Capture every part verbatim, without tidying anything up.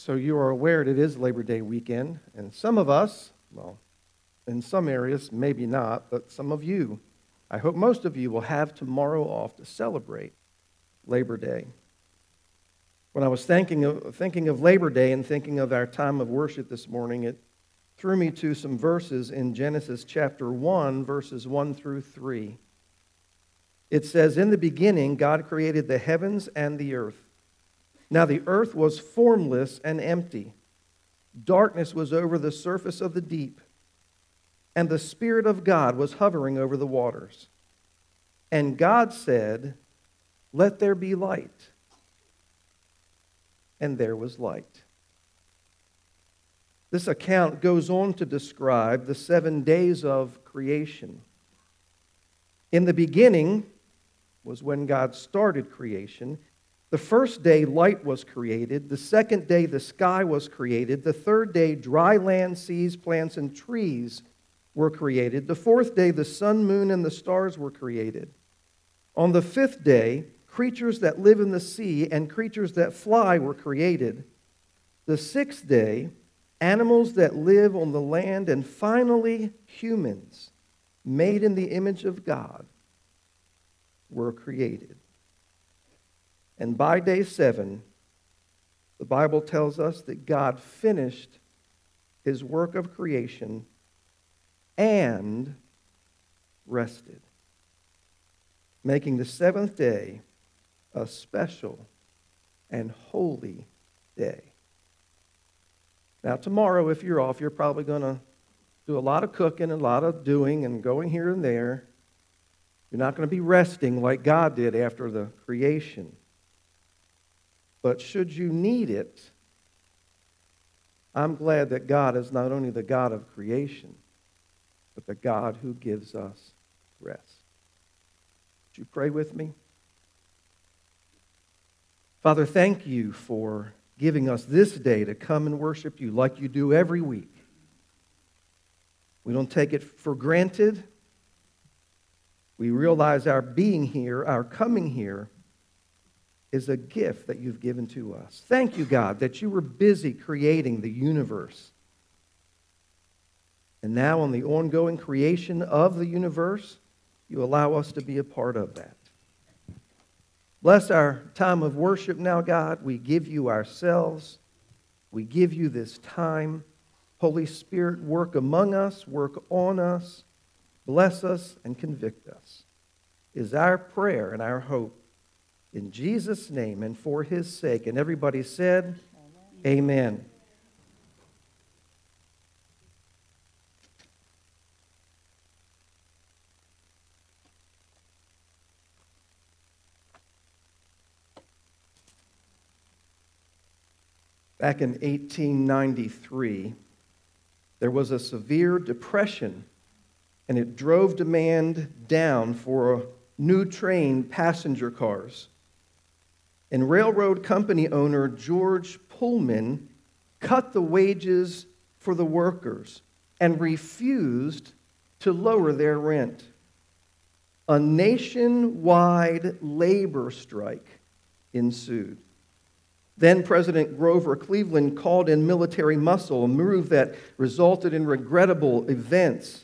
So you are aware it is Labor Day weekend, and some of us, well, in some areas, maybe not, but some of you, I hope most of you will have tomorrow off to celebrate Labor Day. When I was thinking of, thinking of Labor Day and thinking of our time of worship this morning, it threw me to some verses in Genesis chapter one, verses one through three. It says, "In the beginning, God created the heavens and the earth. Now the earth was formless and empty. Darkness was over the surface of the deep, and the Spirit of God was hovering over the waters. And God said, 'Let there be light.' And there was light." This account goes on to describe the seven days of creation. In the beginning was when God started creation. The first day, light was created. The second day, the sky was created. The third day, dry land, seas, plants, and trees were created. The fourth day, the sun, moon, and the stars were created. On the fifth day, creatures that live in the sea and creatures that fly were created. The sixth day, animals that live on the land, and finally, humans, made in the image of God, were created. And by day seven, the Bible tells us that God finished his work of creation and rested, making the seventh day a special and holy day. Now, tomorrow, if you're off, you're probably going to do a lot of cooking, a lot of doing, and going here and there. You're not going to be resting like God did after the creation. But should you need it, I'm glad that God is not only the God of creation, but the God who gives us rest. Would you pray with me? Father, thank you for giving us this day to come and worship you like you do every week. We don't take it for granted. We realize our being here, our coming here, is a gift that you've given to us. Thank you, God, that you were busy creating the universe. And now on the ongoing creation of the universe, you allow us to be a part of that. Bless our time of worship now, God. We give you ourselves. We give you this time. Holy Spirit, work among us, work on us, bless us, and convict us, is our prayer and our hope. In Jesus' name and for his sake. And everybody said, Amen. Amen. Back in eighteen ninety-three, there was a severe depression, and it drove demand down for new train passenger cars. And railroad company owner George Pullman cut the wages for the workers and refused to lower their rent. A nationwide labor strike ensued. Then President Grover Cleveland called in military muscle, a move that resulted in regrettable events.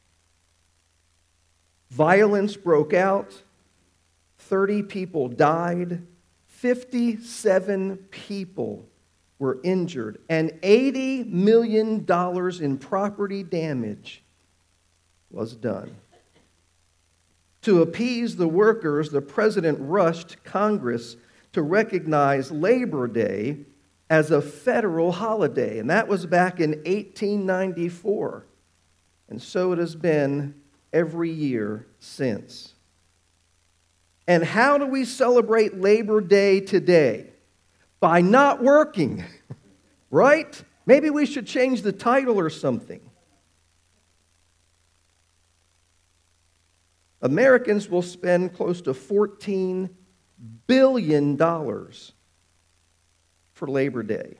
Violence broke out. thirty people died. fifty-seven people were injured. And eighty million dollars in property damage was done. To appease the workers, the president rushed Congress to recognize Labor Day as a federal holiday. And that was back in eighteen ninety-four. And so it has been every year since. And how do we celebrate Labor Day today? By not working, right? Maybe we should change the title or something. Americans will spend close to fourteen billion dollars for Labor Day.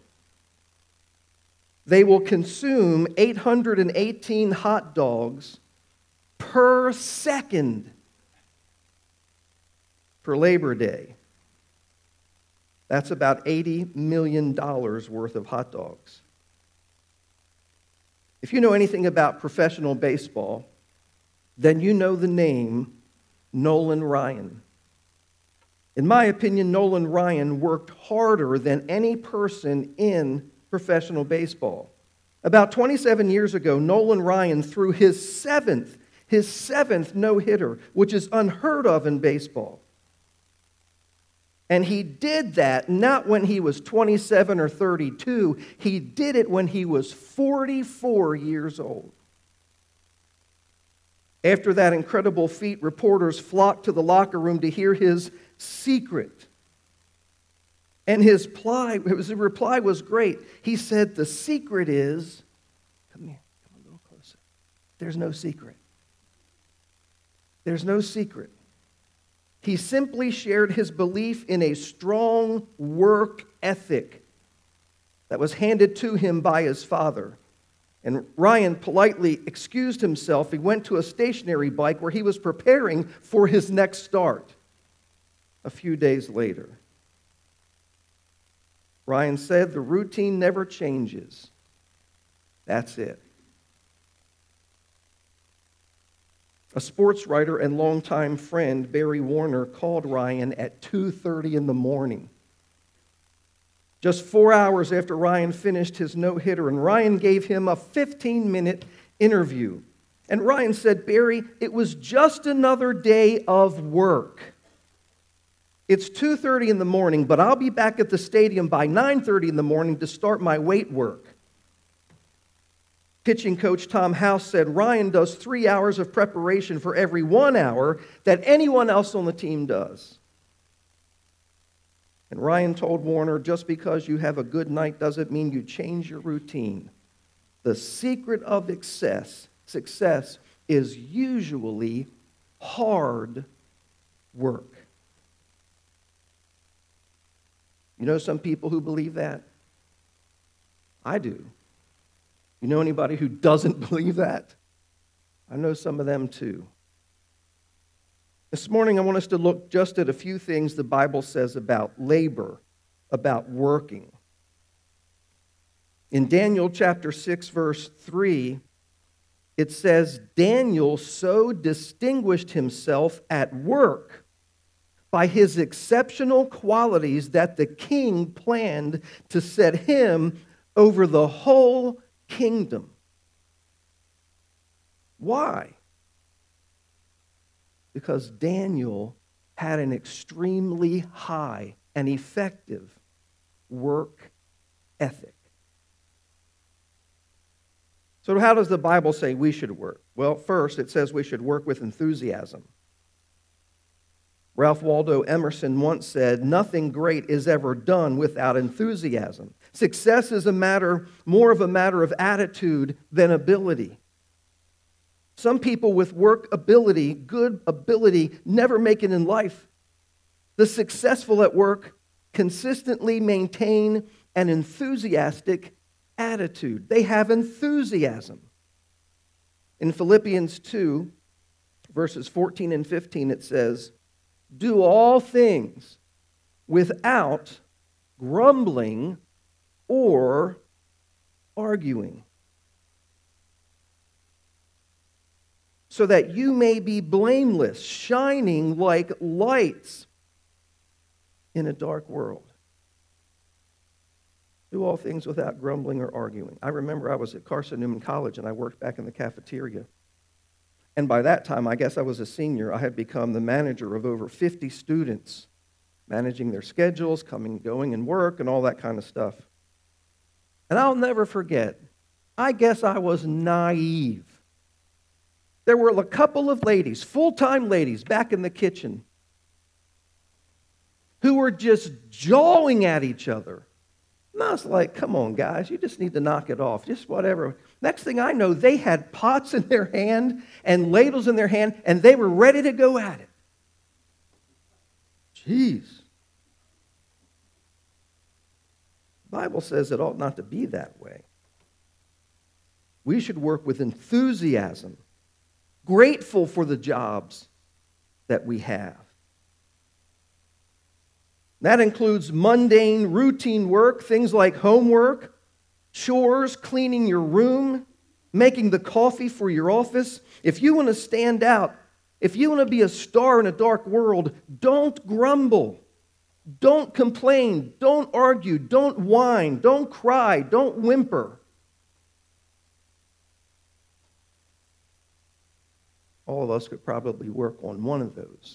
They will consume eight hundred eighteen hot dogs per second for Labor Day. That's about eighty million dollars worth of hot dogs. If you know anything about professional baseball, then you know the name Nolan Ryan. In my opinion, Nolan Ryan worked harder than any person in professional baseball. About twenty-seven years ago, Nolan Ryan threw his seventh, his seventh no-hitter, which is unheard of in baseball. And he did that not when he was twenty-seven or thirty-two. He did it when he was forty-four years old. After that incredible feat, reporters flocked to the locker room to hear his secret. And his reply, his reply was great. He said, the secret is, come here, come a little closer. There's no secret. There's no secret. He simply shared his belief in a strong work ethic that was handed to him by his father. And Ryan politely excused himself. He went to a stationary bike where he was preparing for his next start a few days later. Ryan said, the routine never changes. That's it. A sports writer and longtime friend, Barry Warner, called Ryan at two thirty in the morning. Just four hours after Ryan finished his no-hitter, and Ryan gave him a fifteen-minute interview. And Ryan said, Barry, it was just another day of work. It's two thirty in the morning, but I'll be back at the stadium by nine thirty in the morning to start my weight work. Pitching coach Tom House said Ryan does three hours of preparation for every one hour that anyone else on the team does. And Ryan told Warner, just because you have a good night doesn't mean you change your routine. The secret of success, success is usually hard work. You know some people who believe that? I do. You know anybody who doesn't believe that? I know some of them too. This morning I want us to look just at a few things the Bible says about labor, about working. In Daniel chapter six, verse three, it says, Daniel so distinguished himself at work by his exceptional qualities that the king planned to set him over the whole kingdom. Why? Because Daniel had an extremely high and effective work ethic. So how does the Bible say we should work? Well, first, it says we should work with enthusiasm. Ralph Waldo Emerson once said, nothing great is ever done without enthusiasm. Success is a matter, more of a matter of attitude than ability. Some people with work ability, good ability, never make it in life. The successful at work consistently maintain an enthusiastic attitude. They have enthusiasm. In Philippians two, verses fourteen and fifteen, it says, do all things without grumbling or arguing, so that you may be blameless, shining like lights in a dark world. Do all things without grumbling or arguing. I remember I was at Carson Newman College and I worked back in the cafeteria. And by that time, I guess I was a senior. I had become the manager of over fifty students, managing their schedules, coming, going, and work, and all that kind of stuff. And I'll never forget, I guess I was naive. There were a couple of ladies, full-time ladies, back in the kitchen who were just jawing at each other. And I was like, come on, guys, you just need to knock it off, just whatever. Next thing I know, they had pots in their hand and ladles in their hand, and they were ready to go at it. Jeez. The Bible says it ought not to be that way. We should work with enthusiasm, grateful for the jobs that we have. That includes mundane, routine work, things like homework, chores, cleaning your room, making the coffee for your office. If you want to stand out, if you want to be a star in a dark world, don't grumble. Don't complain. Don't argue. Don't whine. Don't cry. Don't whimper. All of us could probably work on one of those.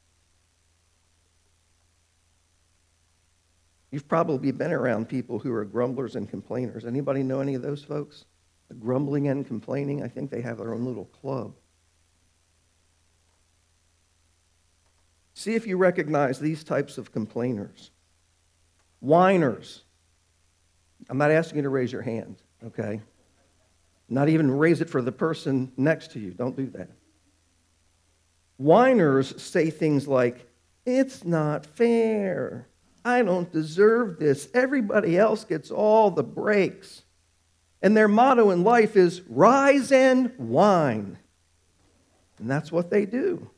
You've probably been around people who are grumblers and complainers. Anybody know any of those folks? The grumbling and complaining, I think they have their own little club. See if you recognize these types of complainers. Whiners. I'm not asking you to raise your hand, okay? Not even raise it for the person next to you. Don't do that. Whiners say things like, "It's not fair. I don't deserve this. Everybody else gets all the breaks." And their motto in life is, "Rise and whine." And that's what they do.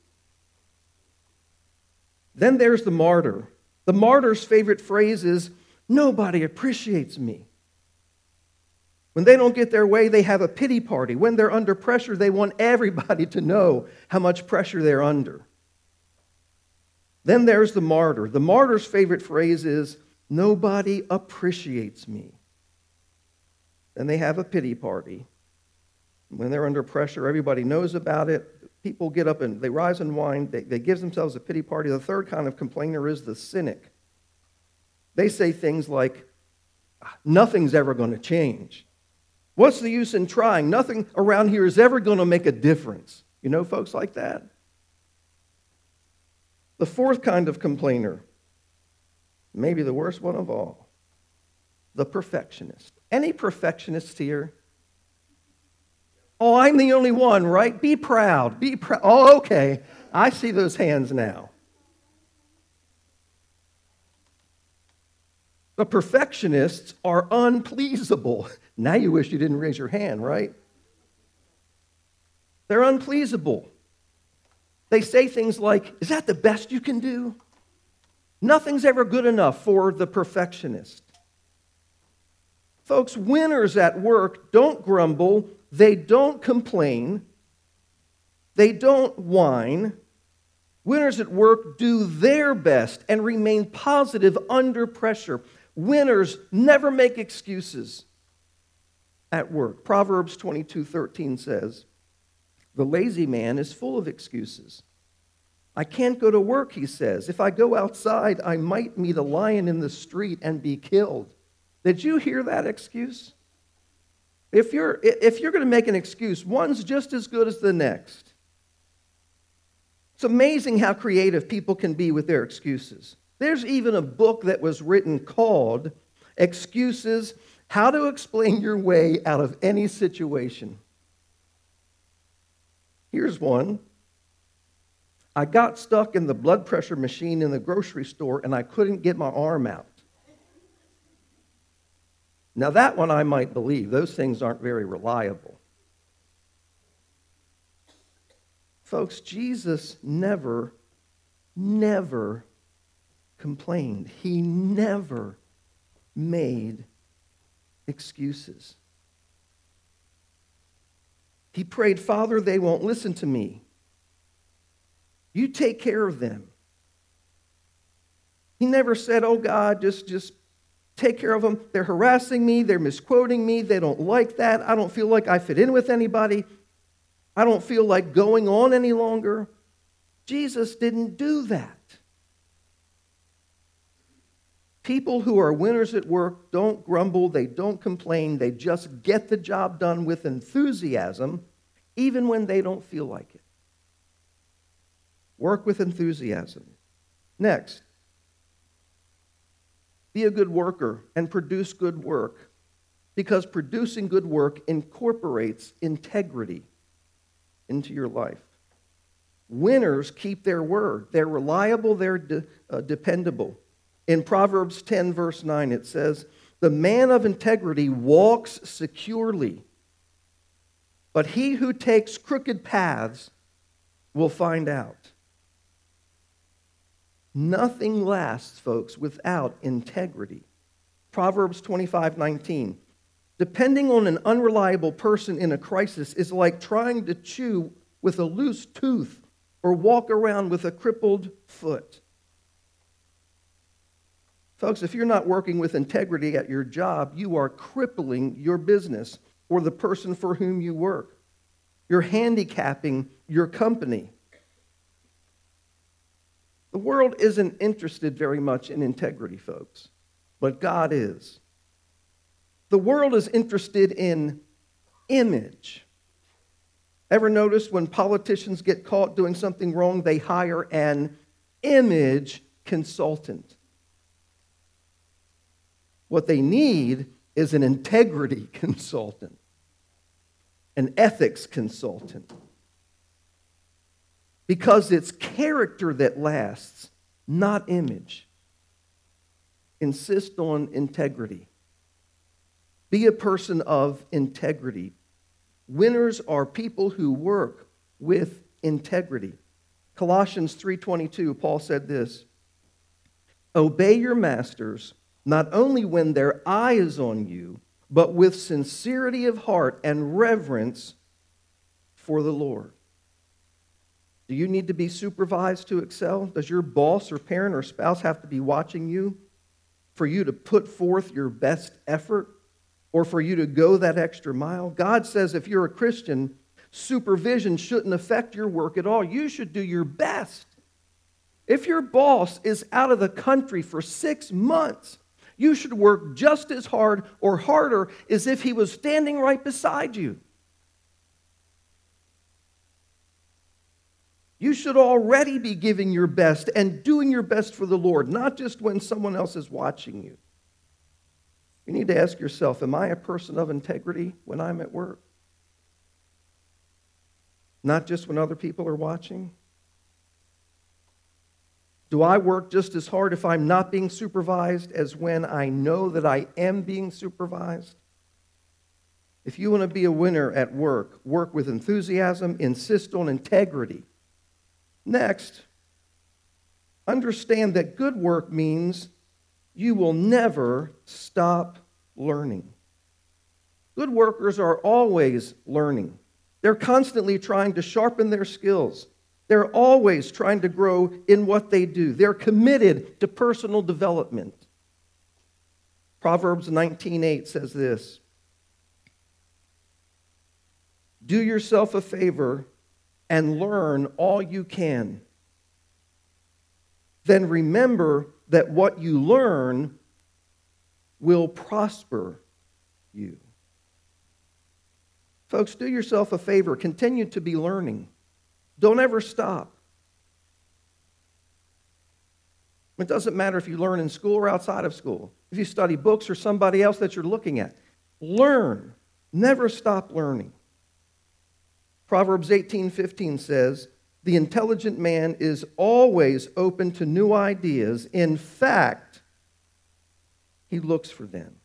Then there's the martyr. The martyr's favorite phrase is, "Nobody appreciates me." When they don't get their way, they have a pity party. When they're under pressure, they want everybody to know how much pressure they're under. Then there's the martyr. The martyr's favorite phrase is, "Nobody appreciates me." Then they have a pity party. When they're under pressure, everybody knows about it. People get up and they rise and whine. They, they give themselves a pity party. The third kind of complainer is the cynic. They say things like, "Nothing's ever going to change. What's the use in trying? Nothing around here is ever going to make a difference." You know folks like that? The fourth kind of complainer, maybe the worst one of all, the perfectionist. Any perfectionists here? Oh, I'm the only one, right? Be proud. Be proud. Oh, okay. I see those hands now. The perfectionists are unpleasable. Now you wish you didn't raise your hand, right? They're unpleasable. They say things like, "Is that the best you can do?" Nothing's ever good enough for the perfectionist. Folks, winners at work don't grumble. They don't complain. They don't whine. Winners at work do their best and remain positive under pressure. Winners never make excuses at work. Proverbs twenty-two thirteen says, "The lazy man is full of excuses. I can't go to work," he says. "If I go outside, I might meet a lion in the street and be killed." Did you hear that excuse? If you're, if you're going to make an excuse, one's just as good as the next. It's amazing how creative people can be with their excuses. There's even a book that was written called Excuses: How to Explain Your Way Out of Any Situation. Here's one. "I got stuck in the blood pressure machine in the grocery store and I couldn't get my arm out." Now that one I might believe. Those things aren't very reliable. Folks, Jesus never, never complained. He never made excuses. He prayed, "Father, they won't listen to me. You take care of them." He never said, "Oh God, just, just take care of them. They're harassing me. They're misquoting me. They don't like that. I don't feel like I fit in with anybody. I don't feel like going on any longer." Jesus didn't do that. People who are winners at work don't grumble. They don't complain. They just get the job done with enthusiasm, even when they don't feel like it. Work with enthusiasm. Next, be a good worker and produce good work, because producing good work incorporates integrity into your life. Winners keep their word. They're reliable. They're de- uh, dependable. In Proverbs ten, verse nine, it says, "The man of integrity walks securely, but he who takes crooked paths will find out." Nothing lasts, folks, without integrity. Proverbs twenty-five nineteen. Depending on an unreliable person in a crisis is like trying to chew with a loose tooth or walk around with a crippled foot. Folks, if you're not working with integrity at your job, you are crippling your business or the person for whom you work. You're handicapping your company. The world isn't interested very much in integrity, folks, but God is. The world is interested in image. Ever notice when politicians get caught doing something wrong, they hire an image consultant? What they need is an integrity consultant, an ethics consultant. Because it's character that lasts, not image. Insist on integrity. Be a person of integrity. Winners are people who work with integrity. Colossians three twenty-two, Paul said this, "Obey your masters, not only when their eye is on you, but with sincerity of heart and reverence for the Lord." Do you need to be supervised to excel? Does your boss or parent or spouse have to be watching you for you to put forth your best effort or for you to go that extra mile? God says if you're a Christian, supervision shouldn't affect your work at all. You should do your best. If your boss is out of the country for six months, you should work just as hard or harder as if he was standing right beside you. You should already be giving your best and doing your best for the Lord, not just when someone else is watching you. You need to ask yourself, am I a person of integrity when I'm at work? Not just when other people are watching? Do I work just as hard if I'm not being supervised as when I know that I am being supervised? If you want to be a winner at work, work with enthusiasm, insist on integrity. Next, understand that good work means you will never stop learning. Good workers are always learning. They're constantly trying to sharpen their skills. They're always trying to grow in what they do. They're committed to personal development. Proverbs nineteen eight says this, "Do yourself a favor and learn all you can. Then remember that what you learn will prosper you." Folks, do yourself a favor. Continue to be learning. Don't ever stop. It doesn't matter if you learn in school or outside of school. If you study books or somebody else that you're looking at, learn. Never stop learning. Proverbs eighteen fifteen says, "The intelligent man is always open to new ideas. In fact, he looks for them."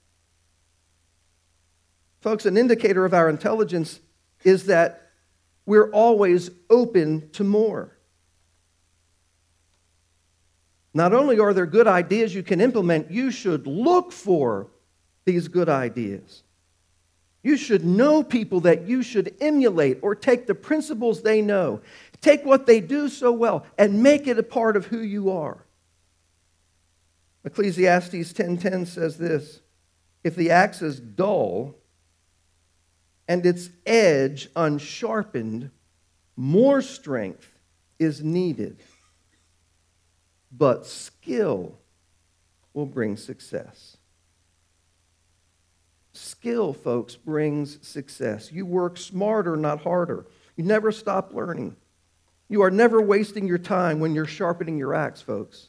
Folks, an indicator of our intelligence is that we're always open to more. Not only are there good ideas you can implement, you should look for these good ideas. You should know people that you should emulate or take the principles they know. Take what they do so well and make it a part of who you are. Ecclesiastes ten ten says this, "If the axe is dull and its edge unsharpened, more strength is needed. But skill will bring success." Skill, folks, brings success. You work smarter, not harder. You never stop learning. You are never wasting your time when you're sharpening your axe, folks.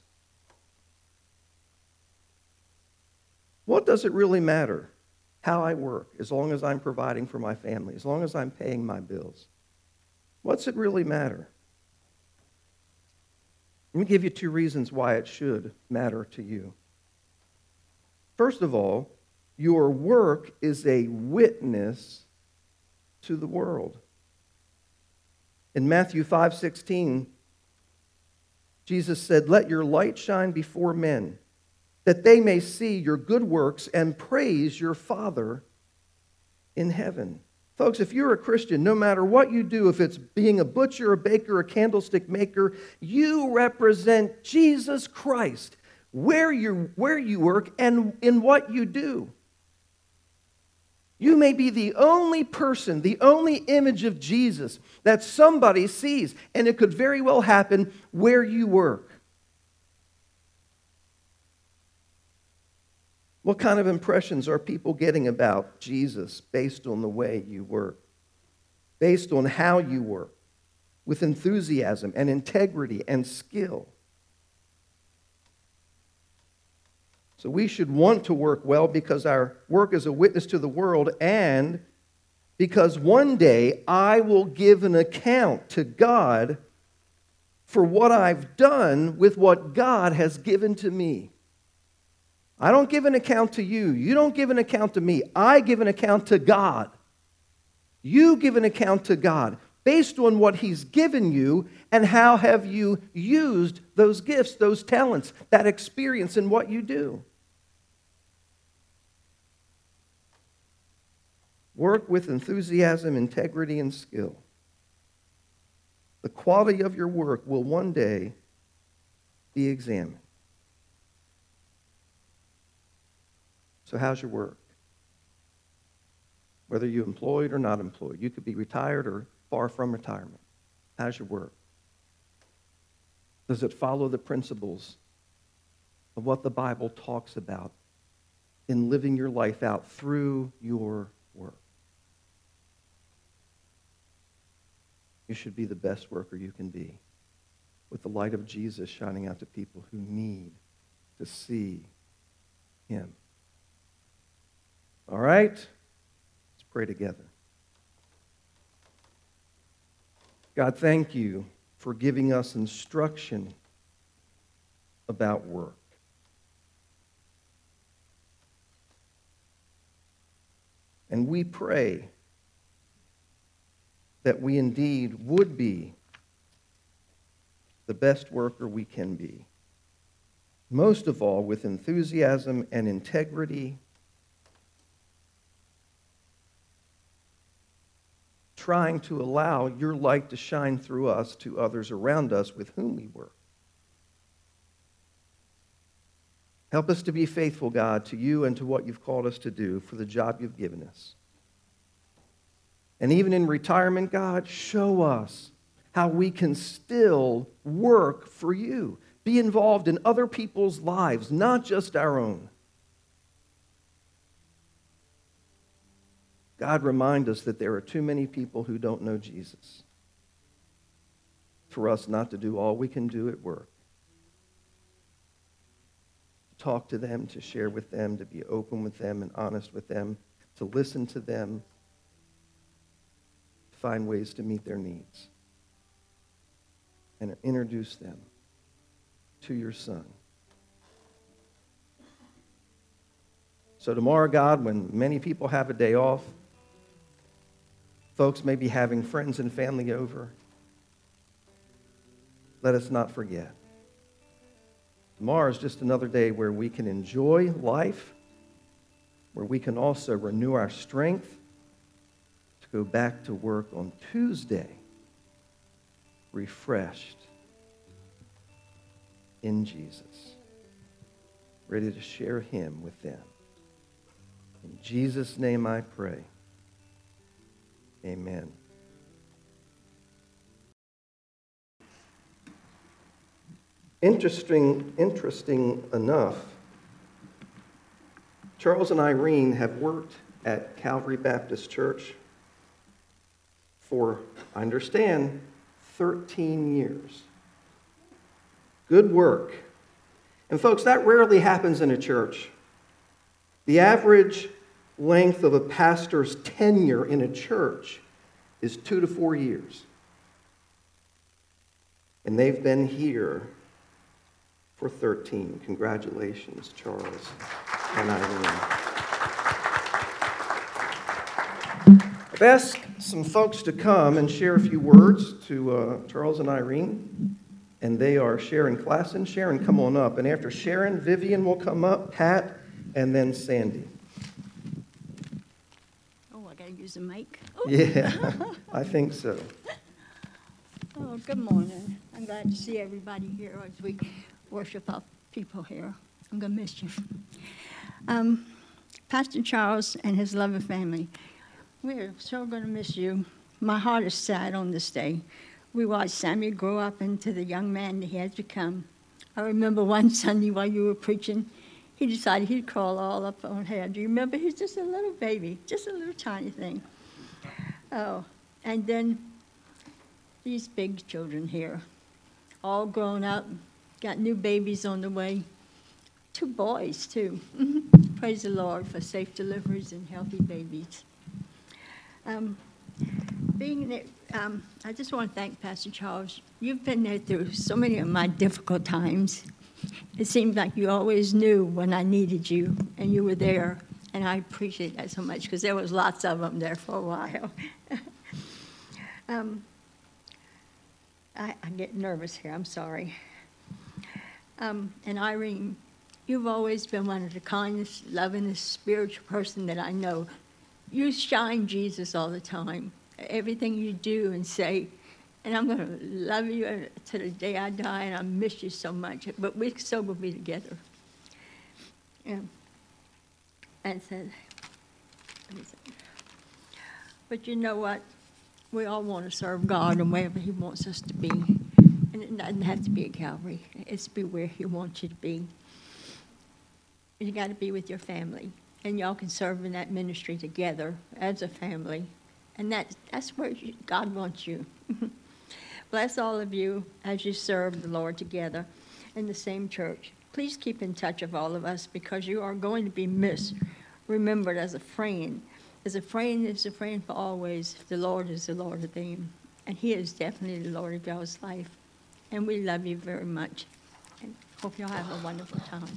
What does it really matter how I work as long as I'm providing for my family, as long as I'm paying my bills? What's it really matter? Let me give you two reasons why it should matter to you. First of all, your work is a witness to the world. In Matthew five sixteen, Jesus said, "Let your light shine before men, that they may see your good works and praise your Father in heaven." Folks, if you're a Christian, no matter what you do, if it's being a butcher, a baker, a candlestick maker, you represent Jesus Christ where you, where you work and in what you do. You may be the only person, the only image of Jesus that somebody sees, and it could very well happen where you work. What kind of impressions are people getting about Jesus based on the way you work? Based on how you work, with enthusiasm and integrity and skill. So we should want to work well because our work is a witness to the world, and because one day I will give an account to God for what I've done with what God has given to me. I don't give an account to you. You don't give an account to me. I give an account to God. You give an account to God based on what He's given you and how have you used those gifts, those talents, that experience in what you do. Work with enthusiasm, integrity, and skill. The quality of your work will one day be examined. So how's your work? Whether you're employed or not employed. You could be retired or far from retirement. How's your work? Does it follow the principles of what the Bible talks about in living your life out through your work? You should be the best worker you can be, with the light of Jesus shining out to people who need to see Him. All right? Let's pray together. God, thank you for giving us instruction about work. And we pray that we indeed would be the best worker we can be. Most of all, with enthusiasm and integrity, trying to allow your light to shine through us to others around us with whom we work. Help us to be faithful, God, to you and to what you've called us to do for the job you've given us. And even in retirement, God, show us how we can still work for you, be involved in other people's lives, not just our own. God, remind us that there are too many people who don't know Jesus for us not to do all we can do at work. To talk to them, to share with them, to be open with them and honest with them, to listen to them, to find ways to meet their needs, and introduce them to your Son. So tomorrow, God, when many people have a day off, folks may be having friends and family over, let us not forget. Tomorrow is just another day where we can enjoy life, where we can also renew our strength to go back to work on Tuesday, refreshed in Jesus, ready to share Him with them. In Jesus' name I pray. Amen. Interesting, interesting enough, Charles and Irene have worked at Calvary Baptist Church for, I understand, thirteen years. Good work. And folks, that rarely happens in a church. The average length of a pastor's tenure in a church is two to four years. And they've been here for thirteen. Congratulations, Charles and Irene. I've asked some folks to come and share a few words to uh, Charles and Irene. and they are Sharon Klassen. Sharon, come on up. And after Sharon, Vivian will come up, Pat, and then Sandy. Oh, I got to use the mic. Oh. Yeah, I think so. Oh, good morning. I'm glad to see everybody here as we worship our people here. I'm going to miss you. Um, Pastor Charles and his loving family, we're so going to miss you. My heart is sad on this day. We watched Sammy grow up into the young man that he has become. I remember one Sunday while you were preaching, he decided he'd crawl all up on hair. Do you remember? He's just a little baby, just a little tiny thing. Oh, and then these big children here, all grown up, got new babies on the way. Two boys, too. Praise the Lord for safe deliveries and healthy babies. Um, being there, um, I just want to thank Pastor Charles. You've been there through so many of my difficult times. It seemed like you always knew when I needed you, and you were there. And I appreciate that so much because there was lots of them there for a while. um, I, I get nervous here. I'm sorry. Um, and Irene, you've always been one of the kindest, lovingest, spiritual person that I know. You shine Jesus all the time. Everything you do and say. And I'm going to love you to the day I die, and I miss you so much. But we still will be together. Yeah. And said, but you know what? We all want to serve God and wherever He wants us to be. And it doesn't have to be at Calvary. It's to be where He wants you to be. You got to be with your family. And y'all can serve in that ministry together as a family. And that, that's where you, God wants you. Bless all of you as you serve the Lord together in the same church. Please keep in touch with all of us because you are going to be missed, remembered as a friend. As a friend is a friend for always. The Lord is the Lord of them. And He is definitely the Lord of y'all's life. And we love you very much. And hope y'all have a wonderful time.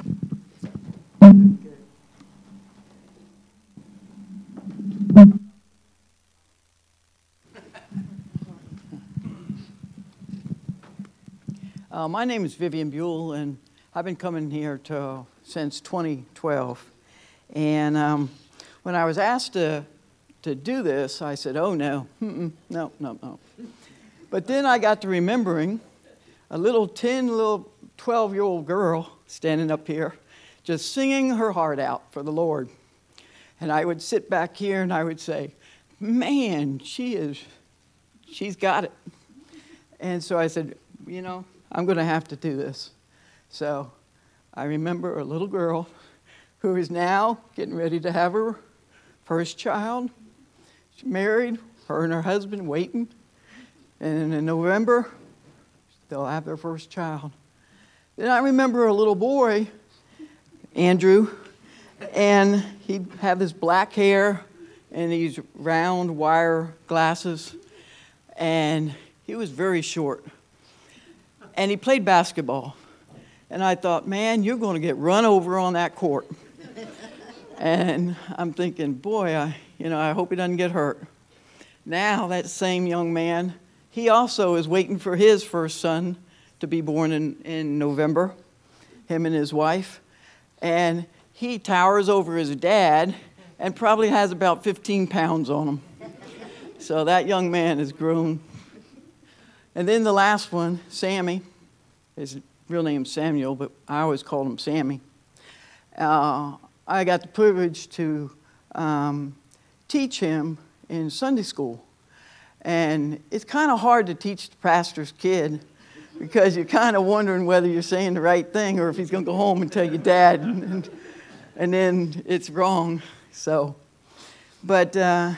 Uh, my name is Vivian Buell, and I've been coming here to, since twenty twelve. And um, when I was asked to, to do this, I said, oh, no, Mm-mm, no, no, no. But then I got to remembering a little ten, little twelve-year-old girl standing up here, just singing her heart out for the Lord. And I would sit back here and I would say, man, she is, she's got it. And so I said, you know, I'm going to have to do this. So I remember a little girl who is now getting ready to have her first child. She's married, her and her husband waiting. And in November, they'll have their first child. Then I remember a little boy, Andrew, and he'd have this black hair and these round wire glasses. And he was very short. And he played basketball. And I thought, man, you're going to get run over on that court. And I'm thinking, boy, I, you know, I hope he doesn't get hurt. Now that same young man, he also is waiting for his first son to be born in, in November, him and his wife. And he towers over his dad and probably has about fifteen pounds on him. So that young man has grown. And then the last one, Sammy, his real name's Samuel, but I always called him Sammy. Uh, I got the privilege to um, teach him in Sunday school. And it's kind of hard to teach the pastor's kid because you're kind of wondering whether you're saying the right thing or if he's going to go home and tell your dad, and, and, and then it's wrong. So, but uh,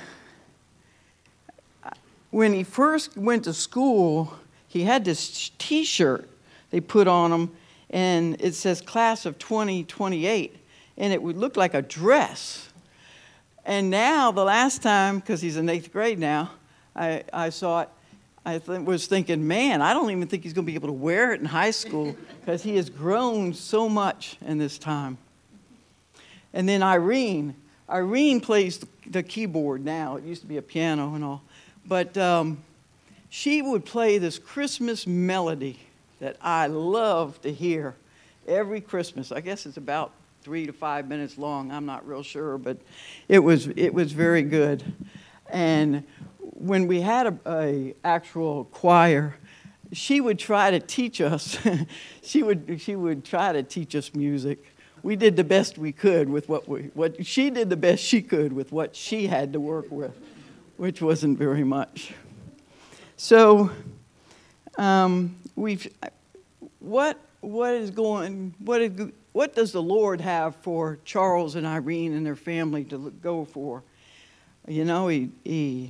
when he first went to school, he had this T-shirt they put on him, and it says class of twenty twenty-eight, and it would look like a dress. And now, the last time, because he's in eighth grade now, I, I saw it, I th- was thinking, man, I don't even think he's going to be able to wear it in high school because he has grown so much in this time. And then Irene. Irene plays the, the keyboard now. It used to be a piano and all. But um, she would play this Christmas melody that I love to hear every Christmas. I guess it's about three to five minutes long. I'm not real sure, but it was it was very good. And when we had a, a actual choir, she would try to teach us. she would she would try to teach us music. We did the best we could with what we what she did the best she could with what she had to work with, which wasn't very much. So, um, we've what what is going what is what does the Lord have for Charles and Irene and their family to go for? You know, he he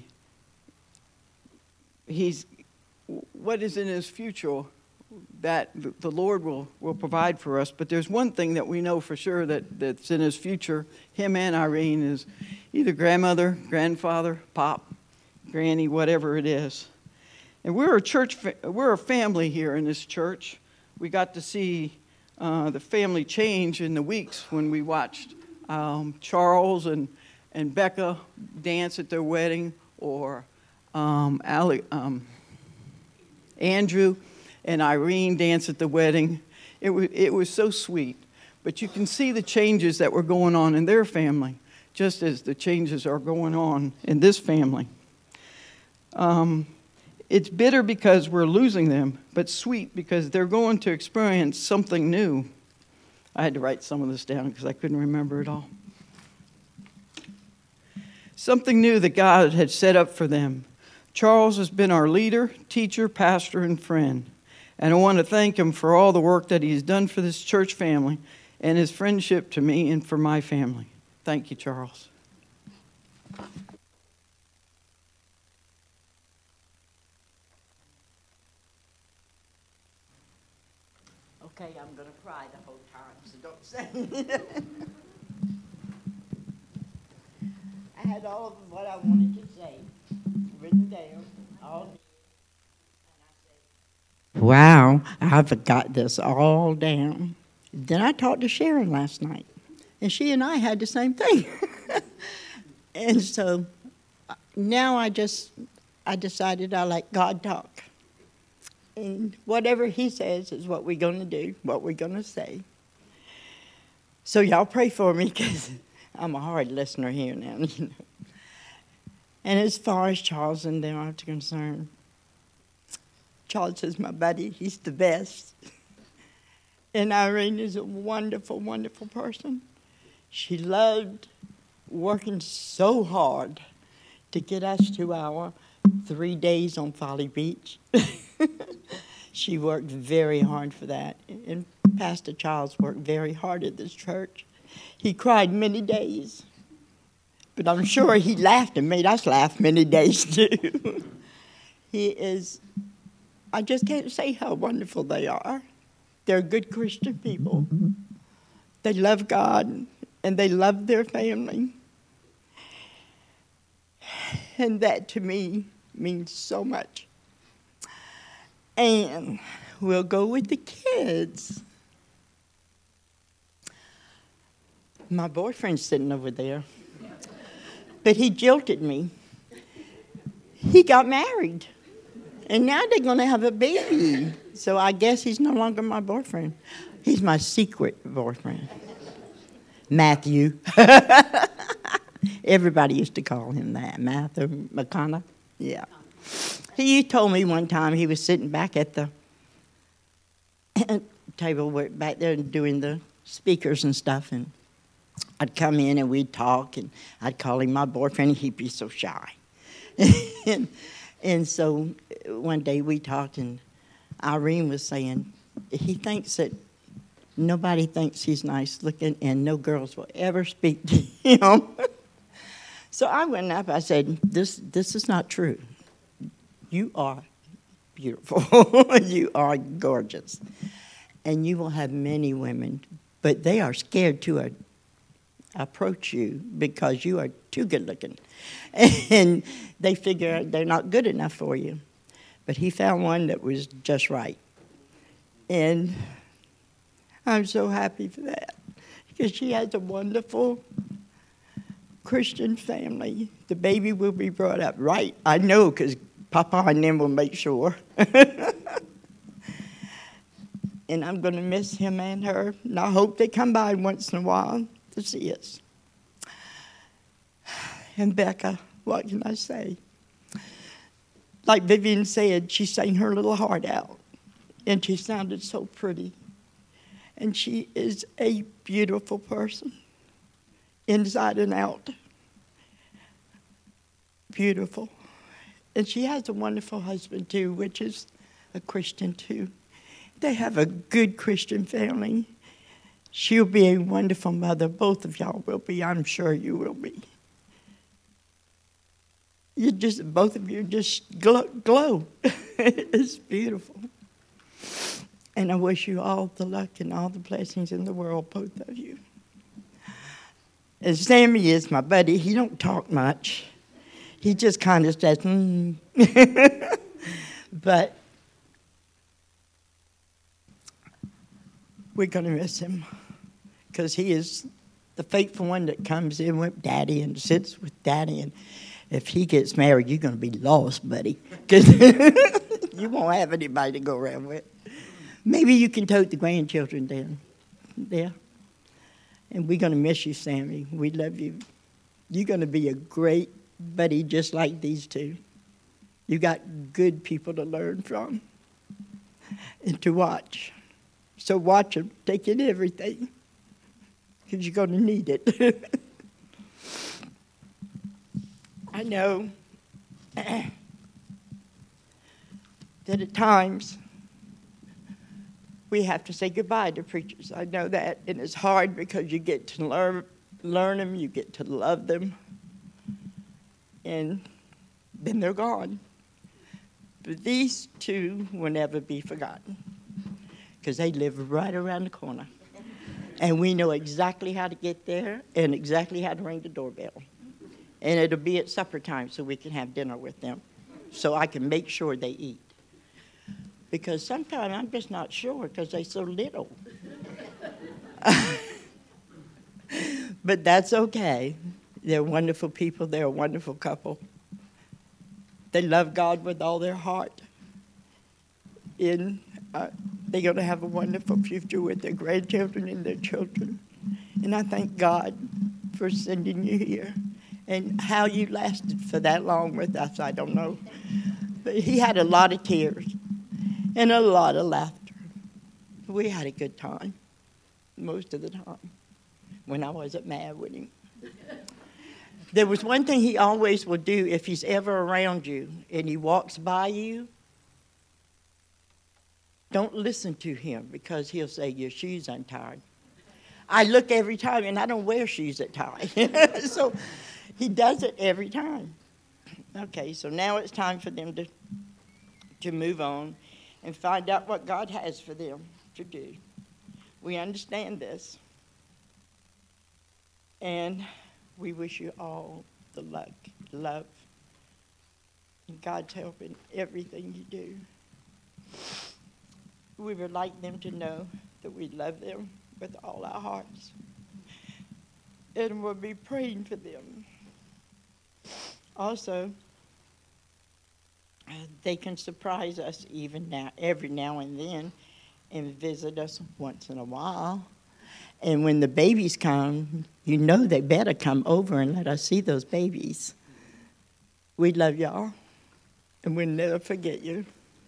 he's what is in his future that the Lord will, will provide for us. But there's one thing that we know for sure that, that's in his future, him and Irene, is either grandmother, grandfather, pop, granny, whatever it is. And we're a church, we're a family here in this church. We got to see uh, the family change in the weeks when we watched um, Charles and, and Becca dance at their wedding, or um, Ali, um, Andrew and Irene dance at the wedding. It was, it was so sweet. But you can see the changes that were going on in their family, just as the changes are going on in this family. Um, it's bitter because we're losing them, but sweet because they're going to experience something new. I had to write some of this down because I couldn't remember it all. Something new that God had set up for them. Charles has been our leader, teacher, pastor, and friend. And I want to thank him for all the work that he's done for this church family and his friendship to me and for my family. Thank you, Charles. Okay, I'm going to cry the whole time, so don't say it. I had all of what I wanted to say written down, all. Wow, I've got this all down. Then I talked to Sharon last night, and she and I had the same thing. And so now I just, I decided I let God talk. And whatever he says is what we're going to do, what we're going to say. So y'all pray for me, because I'm a hard listener here now, you know. And as far as Charles and them are concerned, Charles is my buddy. He's the best. And Irene is a wonderful, wonderful person. She loved working so hard to get us to our three days on Folly Beach. She worked very hard for that. And Pastor Charles worked very hard at this church. He cried many days. But I'm sure he laughed and made us laugh many days, too. He is... I just can't say how wonderful they are. They're good Christian people. They love God, and they love their family. And that, to me, means so much. And we'll go with the kids. My boyfriend's sitting over there. But he jilted me. He got married. And now they're going to have a baby. So I guess he's no longer my boyfriend. He's my secret boyfriend. Matthew. Everybody used to call him that. Matthew McConnell. Yeah. He told me one time he was sitting back at the table back there doing the speakers and stuff. And I'd come in and we'd talk. And I'd call him my boyfriend. And he'd be so shy. and, and so one day we talked, and Irene was saying he thinks that nobody thinks he's nice looking, and no girls will ever speak to him. So I went up. I said, "This, this is not true. You are beautiful. You are gorgeous, and you will have many women, but they are scared to uh, approach you because you are too good looking, and they figure they're not good enough for you." But he found one that was just right. And I'm so happy for that, because she has a wonderful Christian family. The baby will be brought up right. I know, because Papa and them will make sure. And I'm going to miss him and her. And I hope they come by once in a while to see us. And Becca, what can I say? Like Vivian said, she sang her little heart out. And she sounded so pretty. And she is a beautiful person, inside and out. Beautiful. And she has a wonderful husband, too, which is a Christian, too. They have a good Christian family. She'll be a wonderful mother. Both of y'all will be. I'm sure you will be. You just, both of you just glow. glow. It's beautiful. And I wish you all the luck and all the blessings in the world, both of you. And Sammy is my buddy. He don't talk much. He just kind of says, hmm. But we're going to miss him because he is the faithful one that comes in with Daddy and sits with Daddy. And if he gets married, you're going to be lost, buddy, because you won't have anybody to go around with. Maybe you can tote the grandchildren down there. And we're going to miss you, Sammy. We love you. You're going to be a great buddy just like these two. You got good people to learn from and to watch. So watch them. Take in everything because you're going to need it. I know that at times we have to say goodbye to preachers. I know that, and it's hard because you get to learn, learn them, you get to love them, and then they're gone. But these two will never be forgotten because they live right around the corner. And we know exactly how to get there and exactly how to ring the doorbell. And it'll be at supper time so we can have dinner with them so I can make sure they eat. Because sometimes I'm just not sure because they're so little. But that's okay. They're wonderful people. They're a wonderful couple. They love God with all their heart. And uh, they're going to have a wonderful future with their grandchildren and their children. And I thank God for sending you here. And how you lasted for that long with us, I don't know. But he had a lot of tears. And a lot of laughter. We had a good time, most of the time, when I wasn't mad with him. There was one thing he always will do if he's ever around you and he walks by you. Don't listen to him because he'll say your shoes untied. I look every time and I don't wear shoes that tie. So he does it every time. Okay, so now it's time for them to, to move on and find out what God has for them to do. We understand this. And we wish you all the luck, love, and God's help in everything you do. We would like them to know that we love them with all our hearts. And we'll be praying for them. Also, they can surprise us even now, every now and then, and visit us once in a while. And when the babies come, you know they better come over and let us see those babies. We love y'all, and we'll never forget you.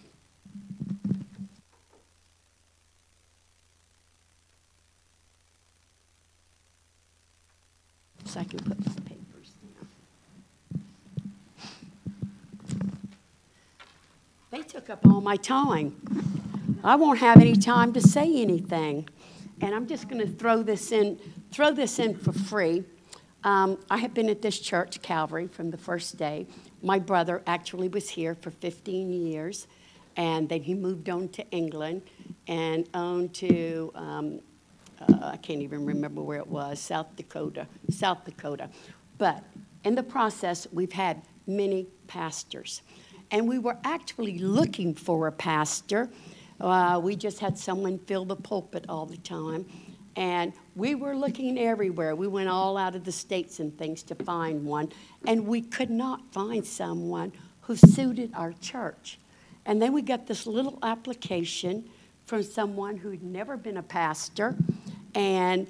So I can put my papers down. They took up all my time. I won't have any time to say anything. And I'm just going to throw this in, throw this in for free. Um, I have been at this church, Calvary, from the first day. My brother actually was here for fifteen years, and then he moved on to England and on to, um, uh, I can't even remember where it was, South Dakota, South Dakota. But in the process, we've had many pastors. And we were actually looking for a pastor. Uh, we just had someone fill the pulpit all the time. And we were looking everywhere. We went all out of the states and things to find one. And we could not find someone who suited our church. And then we got this little application from someone who'd never been a pastor, and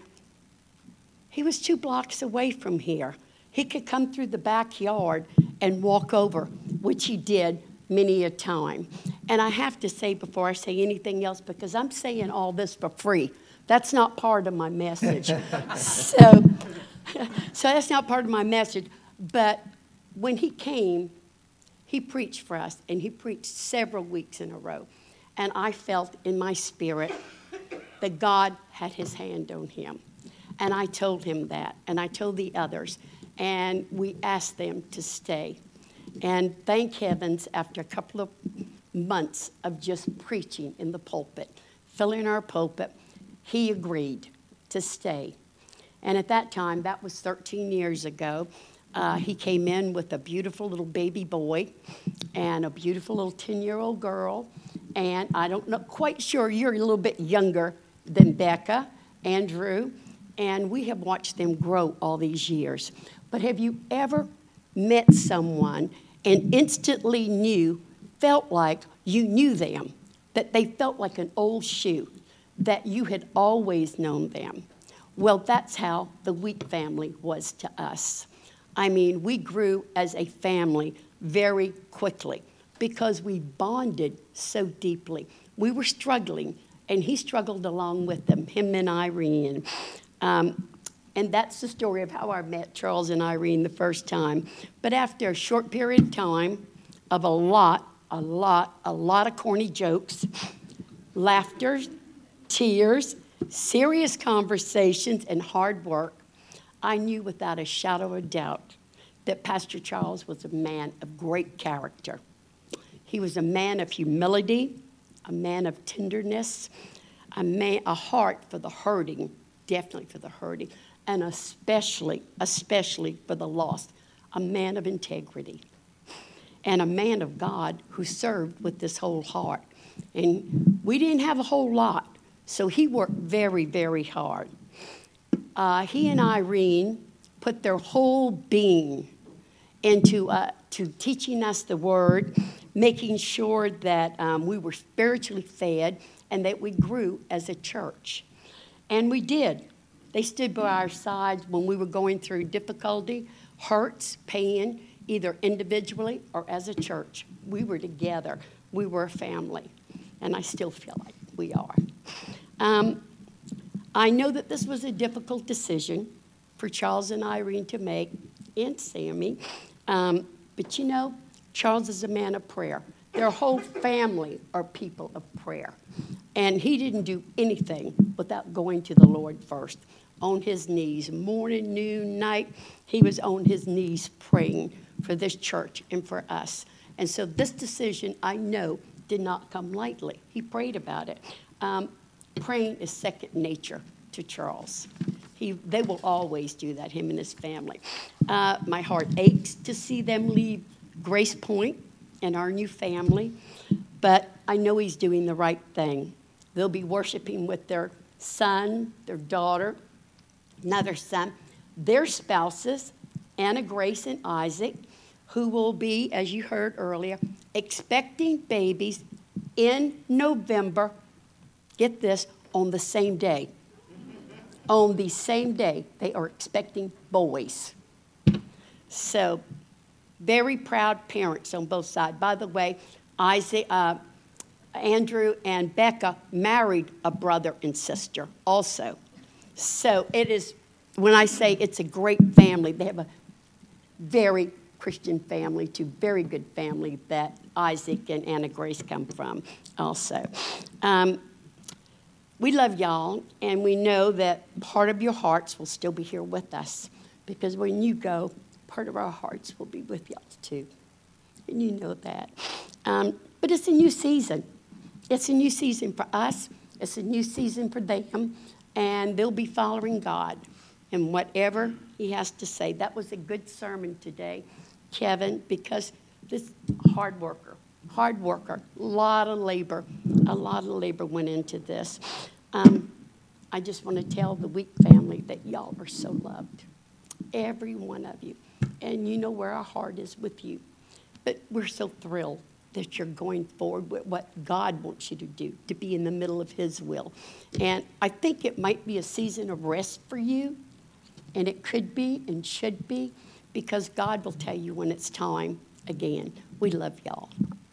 he was two blocks away from here. He could come through the backyard and walk over, which he did many a time. And I have to say before I say anything else, because I'm saying all this for free. That's not part of my message. so, so that's not part of my message. But when he came, he preached for us, and he preached several weeks in a row. And I felt in my spirit that God had his hand on him. And I told him that, and I told the others, and we asked them to stay. And thank heavens, after a couple of months of just preaching in the pulpit, filling our pulpit, he agreed to stay. And at that time, that was thirteen years ago, uh, he came in with a beautiful little baby boy and a beautiful little ten-year-old girl. And I don't know, quite sure you're a little bit younger than Becca, Andrew, and we have watched them grow all these years. But have you ever met someone and instantly knew, felt like you knew them, that they felt like an old shoe, that you had always known them? Well, that's how the Wheat family was to us. I mean, we grew as a family very quickly because we bonded so deeply. We were struggling, and he struggled along with them, him and Irene. Um, and that's the story of how I met Charles and Irene the first time. But after a short period of time of a lot, a lot, a lot of corny jokes, laughter, tears, serious conversations, and hard work, I knew without a shadow of doubt that Pastor Charles was a man of great character. He was a man of humility, a man of tenderness, a man, a heart for the hurting, definitely for the hurting, and especially, especially for the lost, a man of integrity, and a man of God who served with this whole heart. And we didn't have a whole lot, so he worked very, very hard. Uh, he and Irene put their whole being into uh, to teaching us the Word, making sure that um, we were spiritually fed and that we grew as a church. And we did. They stood by our sides when we were going through difficulty, hurts, pain, either individually or as a church. We were together. We were a family. And I still feel like we are. Um, I know that this was a difficult decision for Charles and Irene to make, and Sammy. Um, but you know, Charles is a man of prayer. Their whole family are people of prayer. And he didn't do anything without going to the Lord first. On his knees, morning, noon, night, he was on his knees praying for this church and for us. And so this decision, I know, did not come lightly. He prayed about it. Um, praying is second nature to Charles. He, they will always do that, him and his family. Uh, my heart aches to see them leave Grace Point and our new family, but I know he's doing the right thing. They'll be worshiping with their son, their daughter, another son, their spouses, Anna Grace and Isaac, who will be, as you heard earlier, expecting babies in November, get this, on the same day. On the same day, they are expecting boys. So, very proud parents on both sides. By the way, Isaac, uh, Andrew and Becca married a brother and sister also. So it is, when I say it's a great family, they have a very Christian family, too, very good family that Isaac and Anna Grace come from also. Um, we love y'all, and we know that part of your hearts will still be here with us, because when you go, part of our hearts will be with y'all too, and you know that. Um, but it's a new season. It's a new season for us. It's a new season for them, and they'll be following God and whatever he has to say. That was a good sermon today, Kevin, because this hard worker, hard worker, a lot of labor, a lot of labor went into this. Um, I just want to tell the Wheat family that y'all are so loved, every one of you, and you know where our heart is with you. But we're so thrilled that you're going forward with what God wants you to do, to be in the middle of His will. And I think it might be a season of rest for you, and it could be and should be, because God will tell you when it's time again. We love y'all.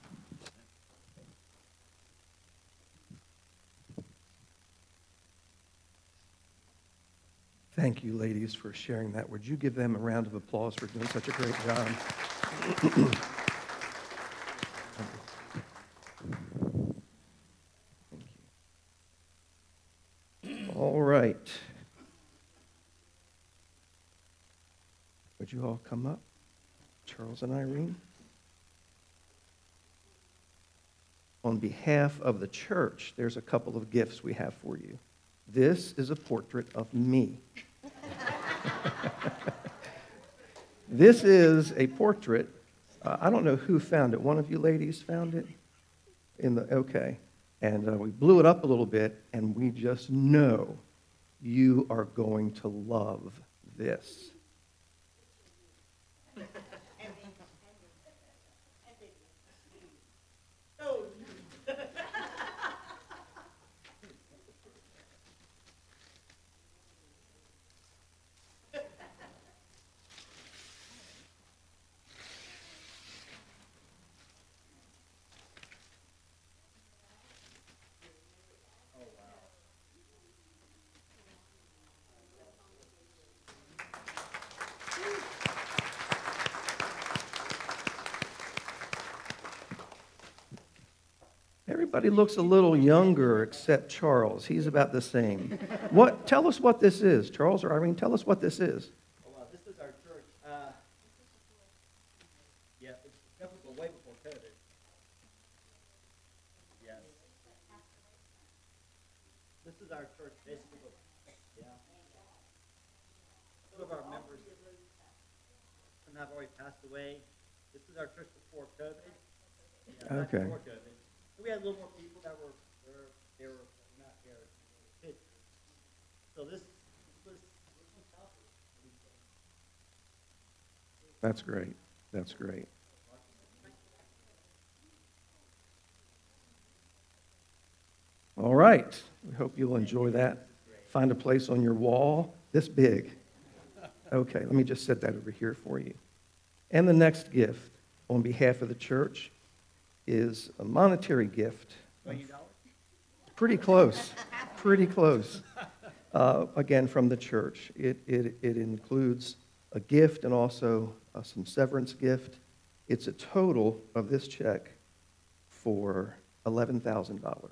Thank you, ladies, for sharing that. Would you give them a round of applause for doing such a great job? Thank you. All right. Would you all come up, Charles and Irene? On behalf of the church, there's a couple of gifts we have for you. This is a portrait of me. This is a portrait. Uh, I don't know who found it. One of you ladies found it? In the okay. And uh, we blew it up a little bit, and we just know you are going to love this. Everybody looks a little younger except Charles. He's about the same. What? Tell us what this is, Charles or Irene. Tell us what this is. Oh, wow. This is our church. Uh, yeah, it's definitely way before COVID. Yes. This is our church, basically. Yeah. Some of our members, some have already passed away. This is our church before COVID. Yeah, back Okay. Before COVID. We had a little more people that were, were they were not here. Kids. So this was. That's great. That's great. All right. We hope you'll enjoy that. Find a place on your wall this big. Okay, let me just set that over here for you. And the next gift on behalf of the church is a monetary gift. twenty dollars? Pretty close. Pretty close. Uh, again, from the church. It, it, it includes a gift and also uh, some severance gift. It's a total of this check for eleven thousand dollars.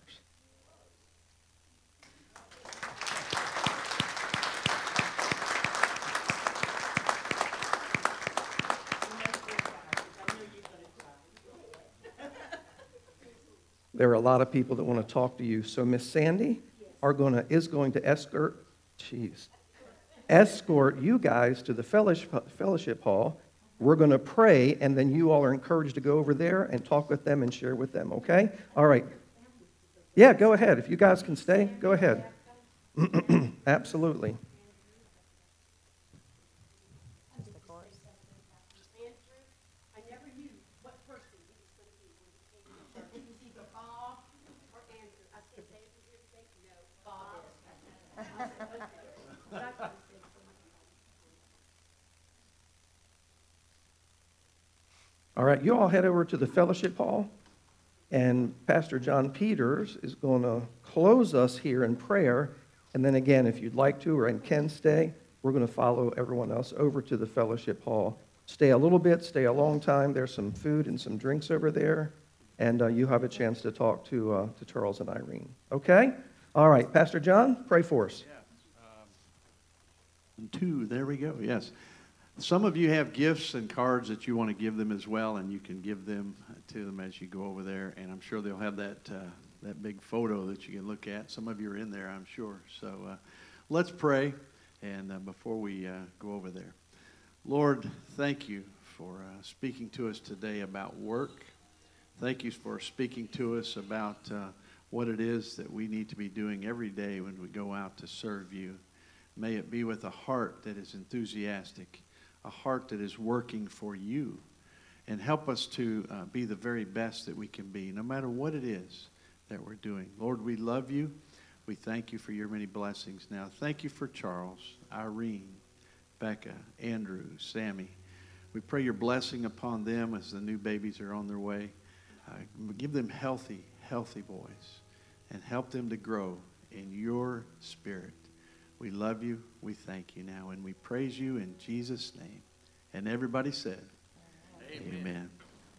There are a lot of people that want to talk to you. So Miss Sandy are going to, is going to escort, geez, escort you guys to the fellowship, fellowship hall. We're going to pray, and then you all are encouraged to go over there and talk with them and share with them, okay? All right. Yeah, go ahead. If you guys can stay, go ahead. Absolutely. All right, you all head over to the fellowship hall, and Pastor John Peters is going to close us here in prayer. And then again, if you'd like to or and can stay, we're going to follow everyone else over to the fellowship hall. Stay a little bit, stay a long time. There's some food and some drinks over there, and uh, you have a chance to talk to, uh, to Charles and Irene. Okay? All right, Pastor John, pray for us. Yes. Um, two, there we go, yes. Some of you have gifts and cards that you want to give them as well, and you can give them to them as you go over there. And I'm sure they'll have that uh, that big photo that you can look at. Some of you are in there, I'm sure. So uh, let's pray, and uh, before we uh, go over there. Lord, thank you for uh, speaking to us today about work. Thank you for speaking to us about uh, what it is that we need to be doing every day when we go out to serve you. May it be with a heart that is enthusiastic, a heart that is working for you. and help us to uh, be the very best that we can be, no matter what it is that we're doing. Lord, we love you. We thank you for your many blessings now. Thank you for Charles, Irene, Becca, Andrew, Sammy. We pray your blessing upon them as the new babies are on their way. Uh, give them healthy, healthy boys, and help them to grow in your spirit. We love you. We thank you now, and we praise you in Jesus' name. And everybody said, Amen. Amen.